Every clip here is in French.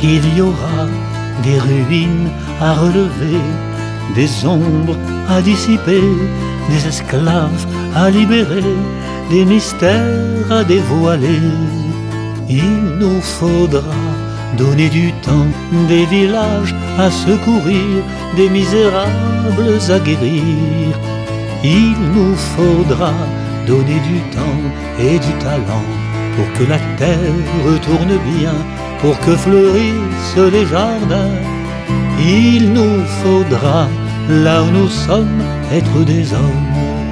Il y aura des ruines à relever, des ombres à dissiper, des esclaves à libérer, des mystères à dévoiler. Il nous faudra donner du temps, des villages à secourir, des misérables à guérir. Il nous faudra donner du temps et du talent pour que la terre tourne bien, pour que fleurissent les jardins. Il nous faudra, là où nous sommes, être des hommes.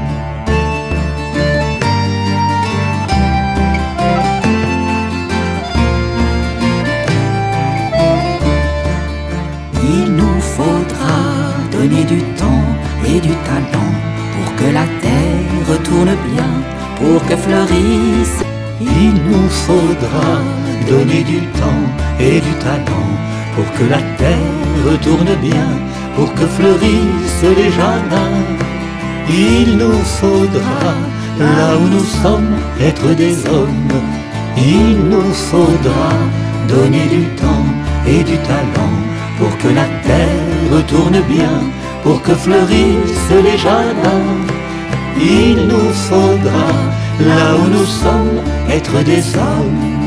Il nous faudra donner du temps et du talent pour que la terre tourne bien, pour que fleurisse. Il nous faudra donner du temps et du talent pour que la terre tourne bien, pour que fleurissent les jardins. Il nous faudra, là où nous sommes, être des hommes. Il nous faudra donner du temps et du talent pour que la terre tourne bien, pour que fleurissent les jardins. Il nous faudra, là où nous sommes, être des hommes.